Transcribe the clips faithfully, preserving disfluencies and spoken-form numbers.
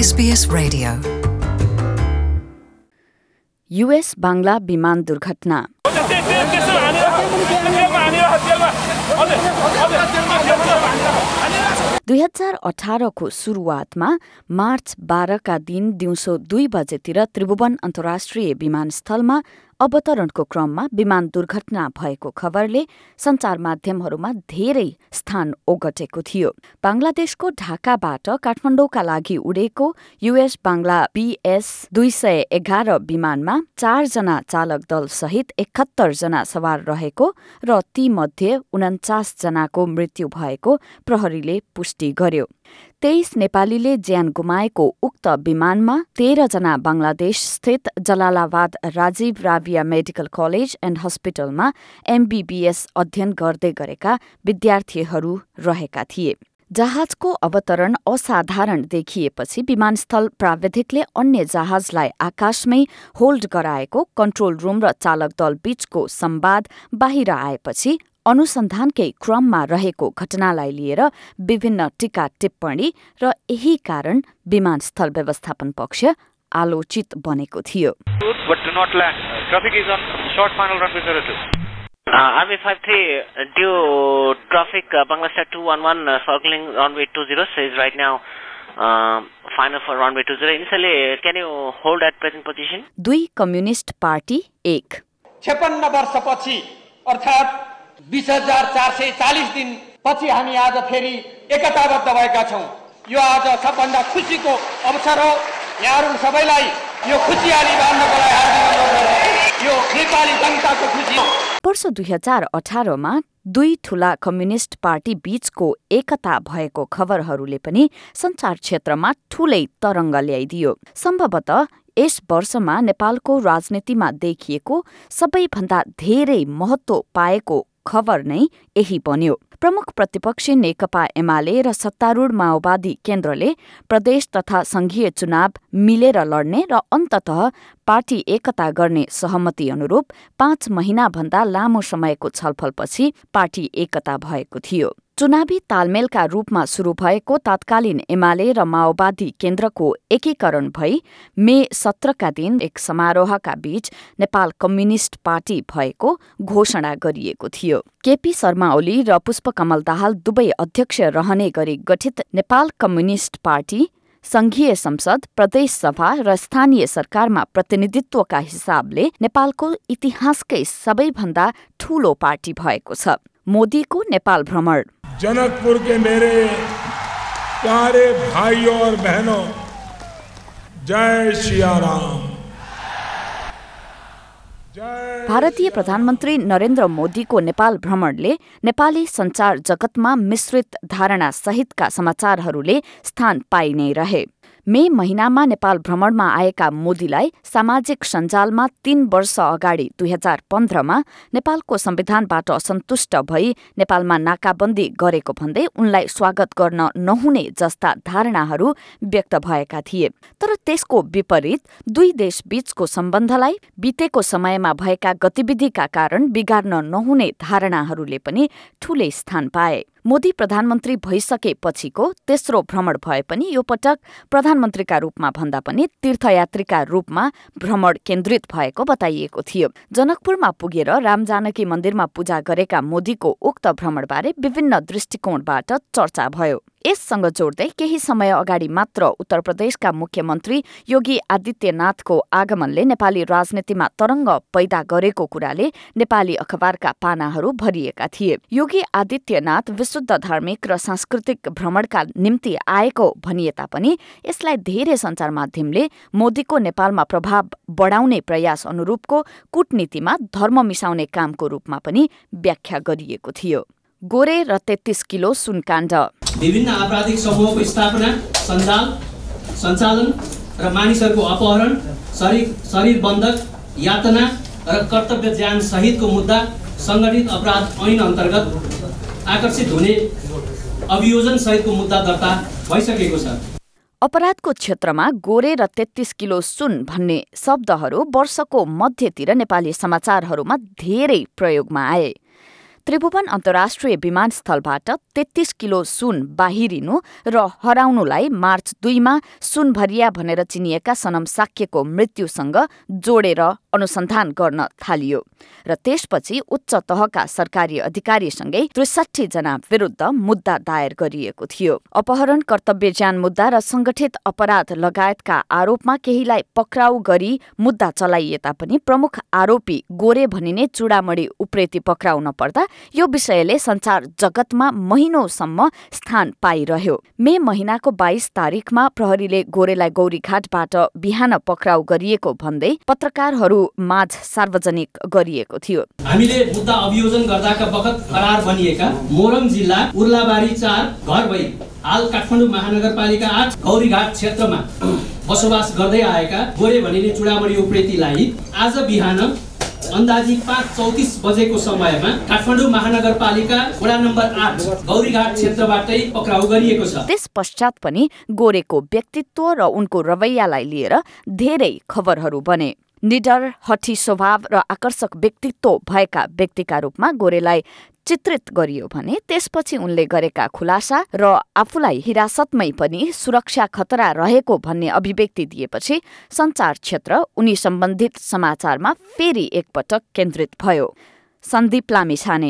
S B S Radio. US Bangla विमान दुर्घटना। दुई हजार अठारको सुरुवातमा मार्च बाह्रका दिन दिउँसो दुई बजेतिर त्रिभुवन अन्तर्राष्ट्रिय विमानस्थलमा अवतरणको क्रममा विमान दुर्घटना भएको खबरले सञ्चार माध्यमहरूमा धेरै स्थान ओगटेको थियो। बांग्लादेशको ढाकाबाट काठमाडौँका लागि उडेको युएस बांग्ला बीएस दुई सय एघार विमानमा चारजना चालक दल सहित एकहत्तर जना सवार रहेको र तीमध्ये उन्चास जनाको मृत्यु भएको प्रहरीले पुष्टि गर्यो। तेइस नेपालीले ज्यान गुमाएको उक्त विमानमा तेह्र जना बंगलादेश स्थित Jalalabad Ragib Rabeya medical college and हस्पिटलमा एमबीबीएस अध्ययन गर्दै गरेका विद्यार्थीहरू रहेका थिए। जहाजको अवतरण असाधारण देखिएपछि विमानस्थल प्राविधिकले अन्य जहाजलाई आकाशमै होल्ड गराएको कन्ट्रोल रूम र चालक दल बीचको संवाद बाहिर आएपछि अनुसन्धानकै क्रममा रहेको घटनालाई लिएर विभिन्न टीका टिप्पणी र यही कारण विमानस्थल व्यवस्थापन पक्ष आलोचित बनेको थियो। R V five three due traffic uh, Bangladesh two one one uh, circling runway two zero says right now uh, final for runway two zero. Initially, can you hold at present position? दुई communist party एक छप्पन्न वर्षपछि अर्थात् बीस हजार चार सय चालीस दिन पछि हामी आज फेरि एकताबद्ध भएका छौं। यो आज सबभन्दा खुसीको अवसर हो। यहाँहरू सबैलाई यो खुसियाली बाँड्नको लागि हार्दिक अनुरोध। यो नेपाली जनताको खुसी हो। वर्ष दुई हजार अठारमा दुई ठूला कम्युनिस्ट पार्टी बीचको एकता भएको खबरहरूले पनि सञ्चार क्षेत्रमा ठूलै तरङ्ग ल्याइदियो। सम्भवतः यस वर्षमा नेपालको राजनीतिमा देखिएको सबैभन्दा धेरै महत्त्व पाएको खबर नै यही बन्यो। प्रमुख प्रतिपक्षी नेकपा एमाले र सत्तारूढ माओवादी केन्द्रले प्रदेश तथा संघीय चुनाव मिलेर लड्ने र अन्ततः पार्टी एकता गर्ने सहमति अनुरूप पाँच महिनाभन्दा लामो समयको छलफलपछि पार्टी एकता भएको थियो। चुनावी तालमेलका रूपमा शुरू भएको तत्कालीन एमाले र माओवादी केन्द्रको एकीकरण भई मे सत्रका दिन एक समारोहका बीच नेपाल कम्युनिस्ट पार्टी भएको घोषणा गरिएको थियो। केपी शर्मा ओली र पुष्पकमल दाहाल दुवै अध्यक्ष रहने गरी गठित नेपाल कम्युनिस्ट पार्टी संघीय संसद, प्रदेश सभा र स्थानीय सरकारमा प्रतिनिधित्वका हिसाबले नेपालको इतिहासकै सबैभन्दा ठूलो पार्टी भएको छ। मोदीको नेपाल भ्रमण। जनकपुर के मेरे प्यारे भाइयों और बहनों, जय सिया राम। भारतीय प्रधानमन्त्री नरेन्द्र मोदीको नेपाल भ्रमणले नेपाली सञ्चार जगतमा मिश्रित धारणा सहितका समाचारहरूले स्थान पाइ नै रहे। मे महिनामा नेपाल भ्रमणमा आएका मोदीलाई सामाजिक सञ्जालमा तीन वर्ष अगाडि दुई हजार पन्ध्रमा नेपालको संविधानबाट असन्तुष्ट भई नेपालमा नाकाबन्दी गरेको भन्दै उनलाई स्वागत गर्न नहुने जस्ता धारणाहरू व्यक्त भएका थिए। तर त्यसको विपरीत दुई देश बीचको सम्बन्धलाई बितेको समयमा भएका गतिविधिका कारण बिगार्न नहुने धारणाहरूले पनि ठूलै स्थान पाए। मोदी प्रधानमन्त्री भइसकेपछिको तेस्रो भ्रमण भए पनि यो पटक प्रधानमन्त्रीका रूपमा भन्दा पनि तीर्थयात्रीका रूपमा भ्रमण केन्द्रित भएको बताइएको थियो। जनकपुरमा पुगेर रामजानकी मन्दिरमा पूजा गरेका मोदीको उक्त भ्रमणबारे विभिन्न दृष्टिकोणबाट चर्चा भयो। यससँग जोड्दै केही समय अगाडि मात्र उत्तर प्रदेशका मुख्यमन्त्री योगी आदित्यनाथको आगमनले नेपाली राजनीतिमा तरङ्ग पैदा गरेको कुराले नेपाली अखबारका पानाहरू भरिएका थिए। योगी आदित्यनाथ विशुद्ध धार्मिक र सांस्कृतिक भ्रमणका निम्ति आएको भनिए तापनि यसलाई धेरै सञ्चार माध्यमले मोदीको नेपालमा प्रभाव बढाउने प्रयास अनुरूपको कूटनीतिमा धर्म मिसाउने कामको रूपमा पनि व्याख्या गरिएको थियो। गोरे र तेत्तीस किलो सुनकाण्ड। विभिन्न आपराधिक समूहको स्थापना, सञ्जाल, सञ्चालन र मानिसहरूको अपहरण, शरीर शरीर बन्धक, यातना र कर्तव्य ज्यान सहितको मुद्दा सङ्गठित अपराध ऐन अन्तर्गत आकर्षित हुने अभियोजन सहितको मुद्दा दर्ता भइसकेको छ। अपराधको क्षेत्रमा गोरे र तेत्तीस किलो सुन भन्ने शब्दहरू वर्षको मध्यतिर नेपाली समाचारहरूमा धेरै प्रयोगमा आए। त्रिभुवन अन्तर्राष्ट्रिय विमानस्थलबाट तेत्तीस किलो सुन बाहिरिनु र हराउनुलाई मार्च दुईमा सुनभरिया भनेर चिनिएका सनम साक्यको मृत्युसँग जोडेर अनुसन्धान गर्न थालियो र त्यसपछि उच्च तहका सरकारी अधिकारीसँगै त्रिसठी जना विरुद्ध मुद्दा दायर गरिएको थियो। अपहरण, कर्तव्यज्यान मुद्दा र संगठित अपराध लगायतका आरोपमा केहीलाई पक्राउ गरी मुद्दा चलाइए तापनि प्रमुख आरोपी गोरे भनिने चूडामणि उप्रेती पक्राउ नपर्दा यो विषयले संचार जगतमा महिनौसम्म स्थान पाइरह्यो। मे महिनाको बाइस तारिखमा प्रहरीले गोरेलाई गौरीघाटबाट बिहान पक्राउ गरिएको भन्दै पत्रकारहरू माझ सार्वजनिक गरिएको थियो। हामीले मुद्दा अभियोजन गर्दाका बखत फरार बनिएका मोरङ जिल्ला उर्लाबारी चार घर भई हाल काठमाडौँ महानगरपालिका आठ गौरीघाट क्षेत्रमा बसोबास गर्दै आएका गोरे भनिने चूडामणि उप्रेतीलाई आज बिहान अन्दाजी पाँच चौतिस बजेको समयमा काठमाडौँ महानगरपालिका वडा नम्बर आठ गौरीघाट क्षेत्रबाटै पक्राउ गरिएको छ। त्यस पश्चात पनि गोरेको व्यक्तित्व र उनको रवैयालाई लिएर धेरै खबरहरू बने। निडर, हठी स्वभाव र आकर्षक व्यक्तित्व भएका व्यक्तिका रूपमा गोरेलाई चित्रित गरियो भने त्यसपछि उनले गरेका खुलासा र आफूलाई हिरासतमै पनि सुरक्षा खतरा रहेको भन्ने अभिव्यक्ति दिएपछि सञ्चार क्षेत्र उनी सम्बन्धित समाचारमा फेरि एकपटक केन्द्रित भयो। सन्दीप लामिछाने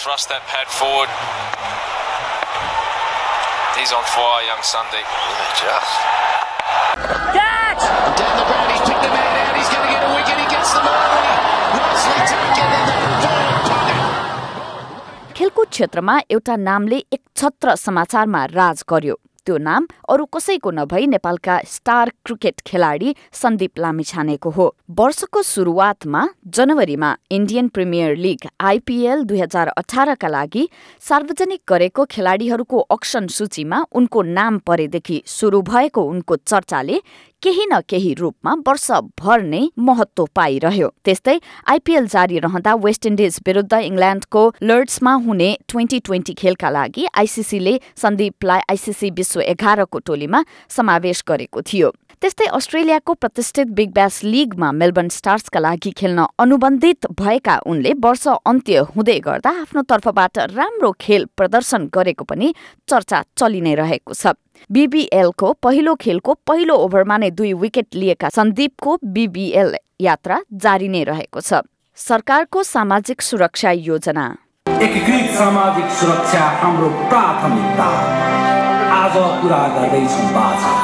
खेलकुद क्षेत्रमा एउटा नामले एक छत्र समाचारमा राज गर्यो। त्यो नाम अरू कसैको नभई नेपालका स्टार क्रिकेट खेलाडी सन्दीप लामिछानेको हो। वर्षको सुरुवातमा जनवरीमा इन्डियन प्रिमियर लिग आइपीएल दुई हजार अठारका लागि सार्वजनिक गरेको खेलाडीहरूको अक्सन सूचीमा उनको नाम परेदेखि सुरु भएको उनको चर्चाले केही न केही रूपमा वर्षभर नै महत्त्व पाइरह्यो। त्यस्तै आइपीएल जारी रहँदा वेस्ट इन्डिज विरुद्ध इङ्ल्यान्डको लर्ड्समा हुने ट्वेन्टी ट्वेन्टी खेलका लागि आइसीसीले सन्दीपलाई आइसीसी विश्व एघारको टोलीमा समावेश गरेको थियो। त्यस्तै अस्ट्रेलियाको प्रतिष्ठित बिग ब्यास लिगमा मेलबर्न स्टार्सका लागि खेल्न अनुबन्धित भएका उनले वर्ष अन्त्य हुँदै गर्दा आफ्नो तर्फबाट राम्रो खेल प्रदर्शन गरेको पनि चर्चा चलि नै रहेको छ। बीबीएलको पहिलो खेलको पहिलो ओभरमा नै दुई विकेट लिएका सन्दीपको बीबीएल यात्रा जारी नै रहेको छ। सरकारको सामाजिक सुरक्षा योजना एकीकृत सामाजिक सुरक्षा हाम्रो प्राथमिकता। आज कुरा गर्दैछौँ बाजा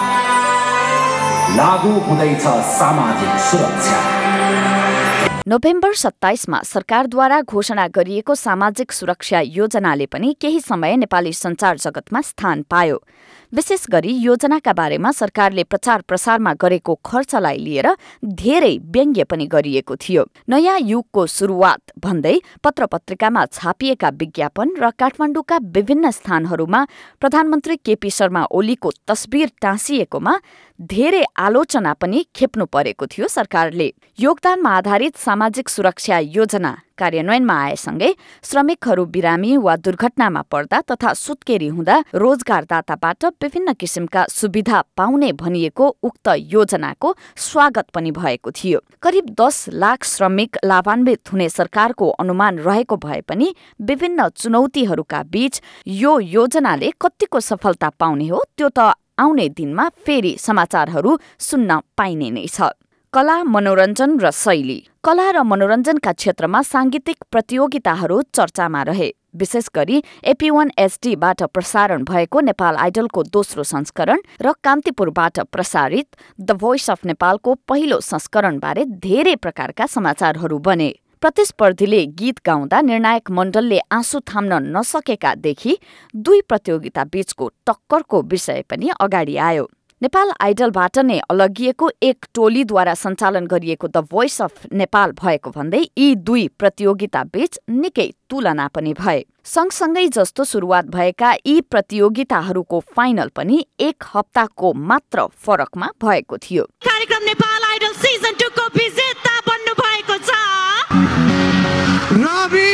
लागू हुँदैछ सामाजिक सुरक्षा। नोभेम्बर सत्ताइसमा सरकारद्वारा घोषणा गरिएको सामाजिक सुरक्षा योजनाले पनि केही समय नेपाली सञ्चार जगतमा स्थान पायो। विशेष गरी योजनाका बारेमा सरकारले प्रचार प्रसारमा गरेको खर्चलाई लिएर धेरै व्यङ्ग्य पनि गरिएको थियो। नयाँ युगको सुरुवात भन्दै पत्र पत्रिकामा छापिएका विज्ञापन र काठमाडौँका विभिन्न स्थानहरूमा प्रधानमन्त्री केपी शर्मा ओलीको तस्बिर टाँसिएकोमा धेरै आलोचना पनि खेप्नु परेको थियो। सरकारले योगदानमा आधारित सामाजिक सुरक्षा योजना कार्यान्वयनमा आएसँगै श्रमिकहरू बिरामी वा दुर्घटनामा पर्दा तथा सुत्केरी हुँदा रोजगारदाताबाट विभिन्न किसिमका सुविधा पाउने भनिएको उक्त योजनाको स्वागत पनि भएको थियो। करिब दस लाख श्रमिक लाभान्वित हुने सरकारको अनुमान रहेको भए पनि विभिन्न चुनौतीहरूका बीच यो योजनाले कतिको सफलता पाउने हो त्यो त आउने दिनमा फेरि समाचारहरू सुन्न पाइने नै छ। कला, मनोरञ्जन र शैली। कला र मनोरञ्जनका क्षेत्रमा सांगीतिक प्रतियोगिताहरू चर्चामा रहे। विशेष गरी एपी वान एचडीबाट प्रसारण भएको नेपाल आइडलको दोस्रो संस्करण र कान्तिपुरबाट प्रसारित द भोइस अफ नेपालको पहिलो संस्करणबारे धेरै प्रकारका समाचारहरू बने। प्रतिस्पर्धीले गीत गाउँदा निर्णायक मण्डलले आँसु थाम्न नसकेका देखि दुई प्रतियोगिता बीचको टक्करको विषय पनि अगाडि आयो। नेपाल आइडलबाट नै अलगिएको एक टोलीद्वारा सञ्चालन गरिएको द भोइस अफ नेपाल भएको भन्दै यी दुई प्रतियोगिता बीच निकै तुलना पनि भए। सँगसँगै जस्तो सुरुवात भएका यी प्रतियोगिताहरूको फाइनल पनि एक हप्ताको मात्र फरकमा भएको थियो। कार्यक्रम नेपाल आइडल सिजन टू को विजेता बन्नु भएको छ नबी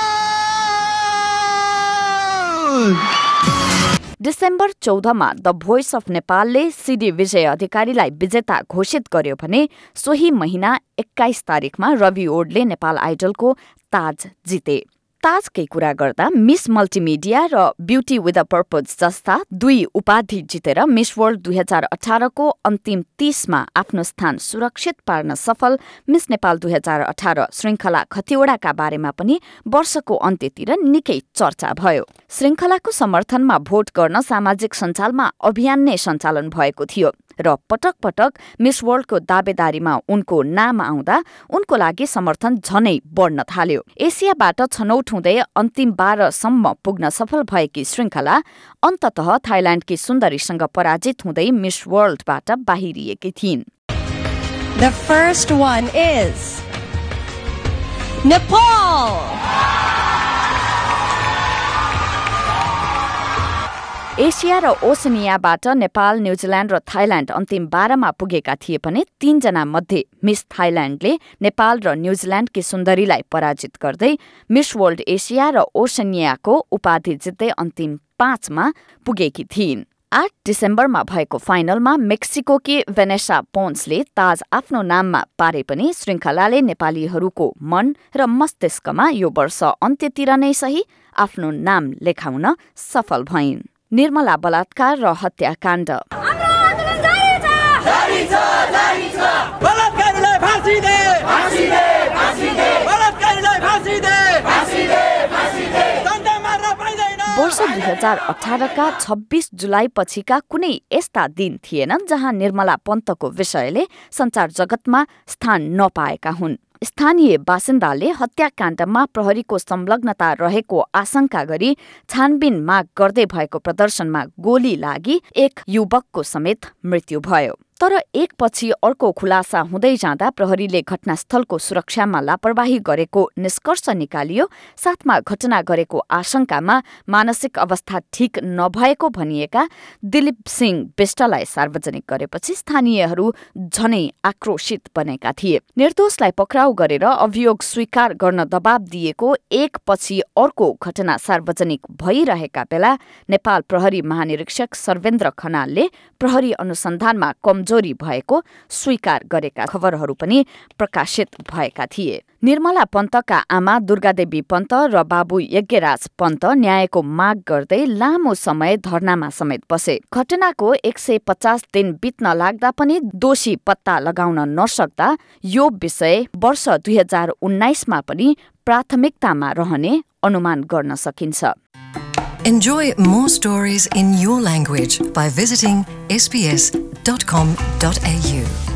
डिसेम्बर चौधमा द भोइस अफ नेपालले सिडी विजय अधिकारीलाई विजेता घोषित गर्यो भने सोही महिना एक्काइस तारिखमा रवि ओडले नेपाल आइडलको ताज जिते। ताजकै कुरा गर्दा मिस मल्टिमिडिया र ब्युटी विथ अ पर्पज जस्ता दुई उपाधि जितेर मिस वर्ल्ड दुई हजार अठारको अन्तिम तीसमा आफ्नो स्थान सुरक्षित पार्न सफल मिस नेपाल दुई हजार अठार श्रृङ्खला खतिवड़ाका बारेमा पनि वर्षको अन्त्यतिर निकै चर्चा भयो। श्रृङ्खलाको समर्थनमा भोट गर्न सामाजिक सञ्जालमा अभियान नै सञ्चालन भएको थियो र पटक पटक मिस वर्ल्डको दावेदारीमा उनको नाम आउँदा उनको लागि समर्थन झनै बढ्न थाल्यो। एसियाबाट छनौट हुँदै अन्तिम बाह्रसम्म पुग्न सफल भएकी श्रृङ्खला अन्ततः थाइल्याण्डकी सुन्दरीसँग पराजित हुँदै मिस वर्ल्डबाट बाहिरिएकी थिइन्। The first one is Nepal. Asia र ओसनियाबाट नेपाल, न्यूजील्याण्ड र थाइल्याण्ड अन्तिम बाह्रमा पुगेका थिए भने तीनजना मध्ये मिस थाइल्याण्डले नेपाल र न्यूजील्याण्डकी सुन्दरीलाई पराजित गर्दै मिस वर्ल्ड एसिया र ओसनियाको उपाधि जित्दै अन्तिम पाँचमा पुगेकी थिइन्। आठ डिसेम्बरमा भएको फाइनलमा मेक्सिकोकी भेनेसा पोन्सले ताज आफ्नो नाममा पारे पनि श्रृङ्खलाले नेपालीहरूको मन र मस्तिष्कमा यो वर्ष अन्त्यतिर नै सही आफ्नो नाम लेखाउन सफल भइन्। निर्मला बलात्कार र हत्याकाण्ड। वर्ष दुई हजार अठारका छब्बीस जुलाई पछिका कुनै यस्ता दिन थिएनन् जहाँ निर्मला पन्तको विषयले सञ्चार जगतमा स्थान नपाएका हुन्। स्थानीय बासिन्दाले हत्याकाण्डमा प्रहरीको संलग्नता रहेको आशंका गरी छानबिन माग गर्दै भएको प्रदर्शनमा गोली लागि एक युवकको समेत मृत्यु भयो। तर एक पछि अर्को खुलासा हुँदै जाँदा प्रहरीले घटनास्थलको सुरक्षामा लापरवाही गरेको निष्कर्ष निकालियो। साथमा घटना गरेको आशंकामा मानसिक अवस्था ठिक नभएको भनिएका दिलीप सिंह बिष्टलाई सार्वजनिक गरेपछि स्थानीयहरू झनै आक्रोशित बनेका थिए। निर्दोषलाई पक्राउ गरेर अभियोग स्वीकार गर्न दबाब दिएको एक पछि अर्को घटना सार्वजनिक भइरहेका बेला नेपाल प्रहरी महानिरीक्षक सर्वेन्द्र खनालले प्रहरी अनुसन्धानमा कमजोरी भएको स्वीकार गरेका खबरहरू पनि प्रकाशित भएका थिए। निर्मला पन्तका आमा दुर्गादेवी पन्त र बाबु यज्ञराज पन्त न्यायको माग गर्दै लामो समय धरनामा समेत बसे। घटनाको एक सय पचास दिन बित्न लाग्दा पनि दोषी पत्ता लगाउन नसक्दा यो विषय वर्ष दुई हजार उन्नाइसमा पनि प्राथमिकतामा रहने अनुमान गर्न सकिन्छ। Enjoy more stories in your language by visiting s b s dot com dot a u.